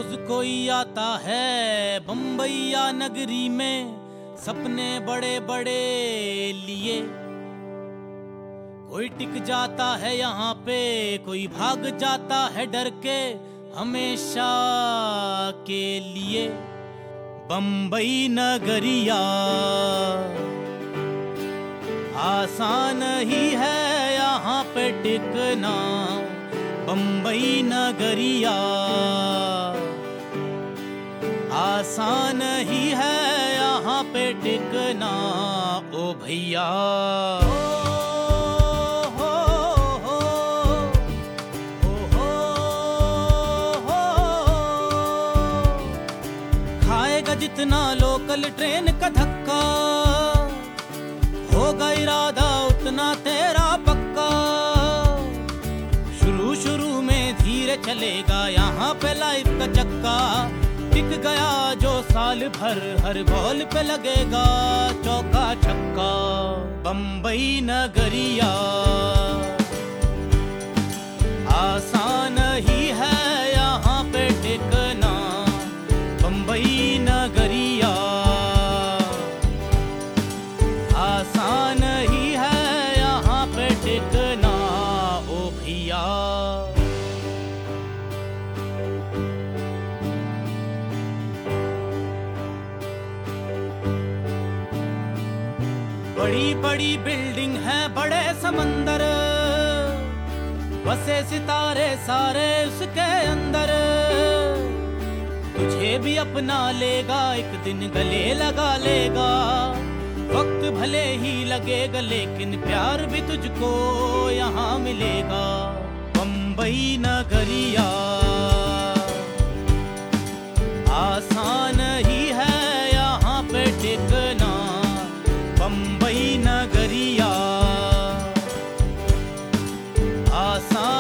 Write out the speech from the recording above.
रोज कोई आता है बम्बईया नगरी में सपने बड़े बड़े लिए। कोई टिक जाता है यहाँ पे, कोई भाग जाता है डर के हमेशा के लिए। बम्बई नगरिया आसान ही है यहाँ पे टिकना। बम्बई नगरिया आसान ही है यहाँ पे टिकना। ओ भैया खाएगा जितना लोकल ट्रेन का धक्का, होगा इरादा उतना तेरा पक्का। शुरू शुरू में धीरे चलेगा यहाँ पे लाइफ का चक्का। टिक गया जो साल भर हर बॉल पे लगेगा चौका छक्का। बम्बई नगरिया आसान ही है यहाँ पे टिकना। बम्बई नगरिया आसान ही है यहाँ पे टिकना। ओ भैया बड़ी बड़ी बिल्डिंग है, बड़े समंदर, बसे सितारे सारे उसके अंदर। तुझे भी अपना लेगा एक दिन, गले लगा लेगा। वक्त भले ही लगेगा लेकिन प्यार भी तुझको यहाँ मिलेगा। बम्बई नगरिया आसान ही है यहाँ पे टिकना। बम्बई नगरिया आसान